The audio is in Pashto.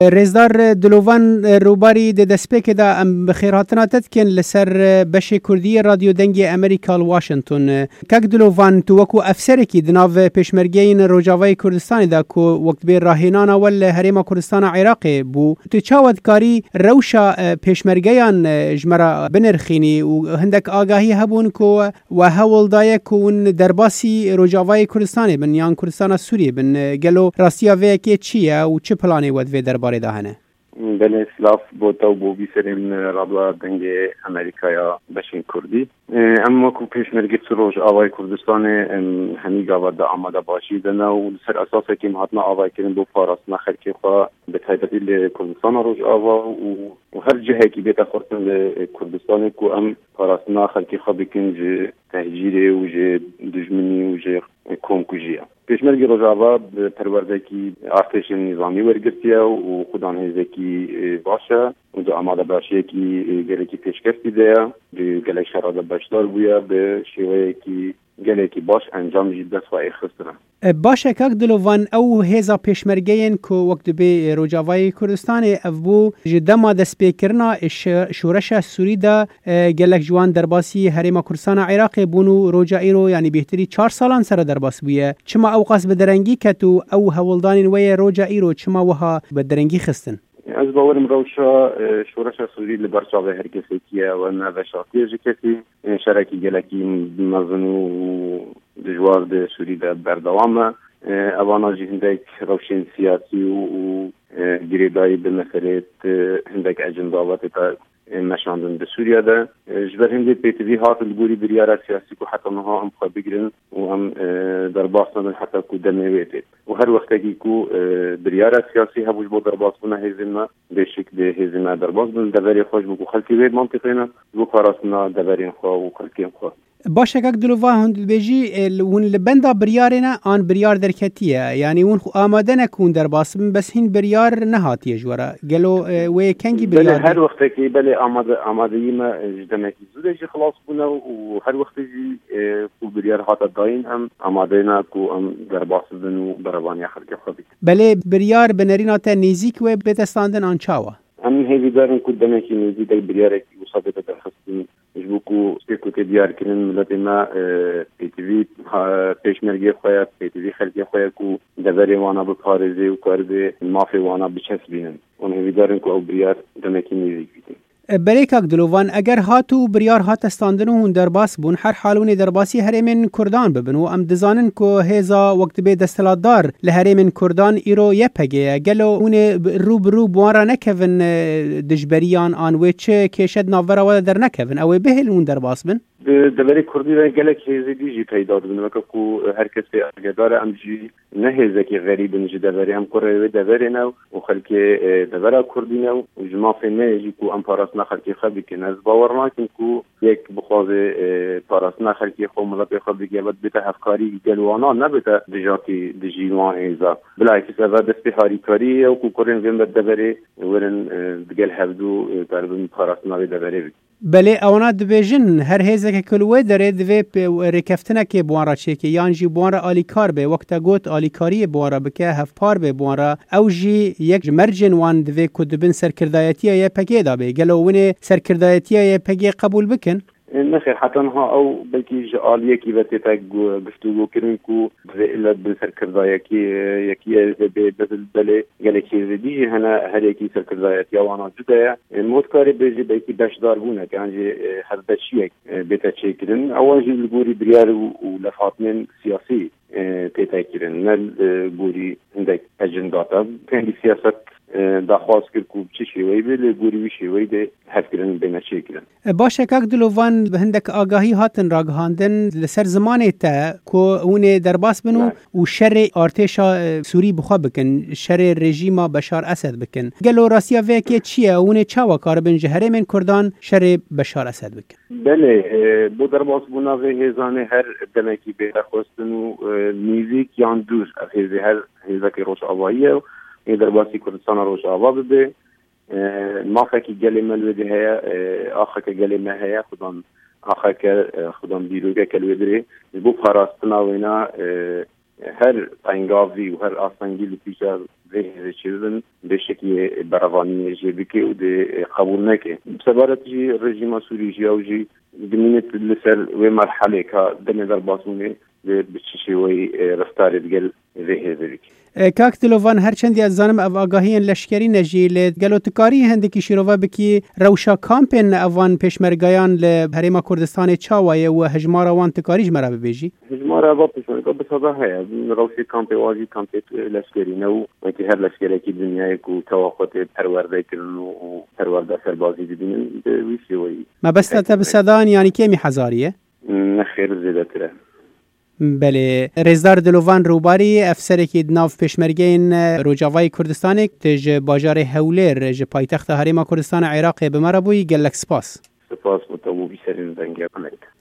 رزدار دلوان روباری د دسپیک دا ام بخیراتنا تدکن لسر بش کردی رادیو دنگی امریکا واشنطن کک دلوان تو وکو افسر کی دناو پیشمرگین روجاوای کردستان دا کو وقت به راهینانا ول هریما کردستان عراق بو تو چاود کاری روشا پیشمرگیان جمرا بنرخینی و هندک آگاهی هبون کو و هول دای کون درباسی روجاوای کردستان بن یان کردستان سوریه بن گلو راستیا و کی چیه و چه پلانی ود و درباره دهنه بله اسلاف بوتا و بو بیسرین رادوا دنگ امریکایا بشین کردی اما کو پیشمرگی روج آوای کردستان همی گاوا دا آماده باشی دنه و سر اساس که مهاتنا آوای کردن بو پاراستنا خلکی خواه به تایبتی لکردستان روج آوا و هر جهه که بیتا خورتن لکردستان کو ام پاراستنا خلکی خواه بکن جه تهجیره و جه دجمنی و جه کمکوژیه پیشمرگی روجاوا پروردگی ارتش نظامی ورگرتیه و خودان هزکی باشه و دو آماده باشه کی گلکی پیشکستی ده گلک شراده باشدار بویا به شیوه کی گلکی باش انجام جدت و اخستره باشه که دلوان او هزا پیشمرگین که وقت به روجاوای کردستان افبو جدما دست پیکرنا شورش سوری دا گلک جوان درباسی هریما کردستان عراق بونو روجایی رو یعنی بهتری 4 سالان سر درباس بویه چما اوقاس بدرنگی کتو او هولدان وی روجایی رو چما وها بدرنگی خستن از باورم روشا شورش سوری لبرچاوه هر کسی کیه و نوشاتی جکتی شرکی گلکی مزنو دجوار ده سوری ده بردوامه اوانا جی هندک روشن سیاسی و گریدایی به مسئله هندک اجنداوات تا نشاندن به سوریه ده جبر هندی پیتوی هات الگوری بریار سیاسی کو حتی نها هم خواه بگیرن و هم در باستان حتی کو دنویده و هر وقت که کو بریار سیاسی هبوش با در باستان هزیمه به شکل هزیمه در باستان دوری خوش بکو خلکی وید منطقینا بو کاراسنا دورین خواه و خلکین خواه باشه که دلوان هند بیجی ون لبندا بریارنا آن بریار درکتیه یعنی ون آماده نکون در باسم بس هین بریار نهاتیه جوارا گلو و کنگی بریار هر وقت که بله آمادگی ما جدمکی زوده جی خلاص بونه و هر وقت جی کو بریار هاتا داین هم آماده نا کو هم در باسم و بروانی خلق خودی بله بریار بنرینا تا نیزیک و بتستاندن آن چاوا هم هیوی دارن کو دمکی نیزی در بریار کی وصابت در خستین جبوكو سيكو تديار كنن ملتنا بيتوي پیشمرگی خواه بيتوي خلقی خواه کو دبری وانا بپارزه و کرده مافی وانا بچسبینن اون هیوی دارن کو او بریار دمکی نیزیک بیتن بریکاک دلوان اگر هاتو بریار هات استاندنو هون درباس بون هر حالونی درباسی هرمن کردان ببنو ام دزانن کو هزا وقت به دستلاتدار لهرمن کردان ایرو یپگه گلو اون رو بوارا نکون دجبریان آن وچه کشد ناورا و در نکون او بهل اون درباس بن دبری کردی و گلک هزی جی پیدا دادن وقت کو هر کسی اگدار ام جی نه هزکی غریب نجی دبری ام کره دبری نو و خلک دبر کردی نو و جما فنه جی کو ام پاراسنا خلکی خبی که نز باور نکن کو یک بخواز پاراسنا خلکی خو ملت خبی که بعد بته افکاری گلوانا نه بته دجاتی دجیوان ایزا بلایکی سبب دستهاری کاری و کو کرن ویم دبری ورن دگل هفدو تربن پاراسنا دبری بله اونا دبیجن هر هزه که کلوه داره دوی رکفتنه که بوارا چه که یان جی بوارا آلیکار به وقتا گوت آلیکاری بوارا بکه هفپار به بوارا او جی یک مرجن وان دوی کدبن سرکردایتیه یه پگه دا به گلوونه سرکردایتیه یه پگه قبول بکن نخیر حتی ها او بلکی جعالیه کی وقتی تا گفتگو کردن کو ایلت به سرکردایتی یکی به بله گلکی زدی هنا هر یکی سرکردایتی وانا جدا متکاری بیجی بلکی داشدار بونه که انجی هر دشیک بهت چیکرن اول جی الگوری بریار و لفاتن سیاسی پیدا کردن نه گوری هندک اجنداتا پنی سیاست داخواست کرد کو چی شوی به گوری شوی ده هفکرن بین چی کردن باشه که دلوان هندک آگاهی هاتن راگهاندن لسر زمانه تا کو اون درباس بنو و شر ارتش سوری بخوا بکن شر رژیم بشار اسد بکن گلو راسیا وکی چیه اون چاوا کار بن جهره من کردان شر بشار اسد بکن بله بو درباس بونا و هزانه هر دمکی به خواستن و نیزیک یان دور هر هزاکی روش آواییه این درباسی کردستان روش آوا بده مافه که گلی ملوده هیا آخه که گلی مه هیا خودم بیروگه کلوه داره بو پاراستنا و اینا هر انگاوی و هر آسانگی لپیشا به چیزن به شکلی بروانی جیبکی و ده قبول نکه بسبارت جی رژیم سوری جی او جی دمینت لسر و مرحله که دم در باسونه به چشی وی رفتار دگل به ذلك کاک دلوان هرچندی از زانم او آگاهی لشکری نجیل گلوتکاری هندکی شیروا بکی روشا کامپن اوان پیشمرگایان لحریم کردستان چاوایه و هجمار وان تکاریج مرا ببیجی هجمار اوان پیشمرگا بساده هیا روشی کامپ واجی کامپ لشکری نو و که هر لشکری که دنیای کو توقعات پرورده کردن و پرورده سربازی ببینن به ویسی وی ما بس تا بسدان یعنی کمی هزاریه نخیر زیاده تره بله رزدار دلوان روباری افسر که ناف پیشمرگین روجاوای کردستان تج باجار هولر ج پایتخت حریم کردستان عراق به مرا بوی گلک سپاس سپاس و تو بی سرین دنگه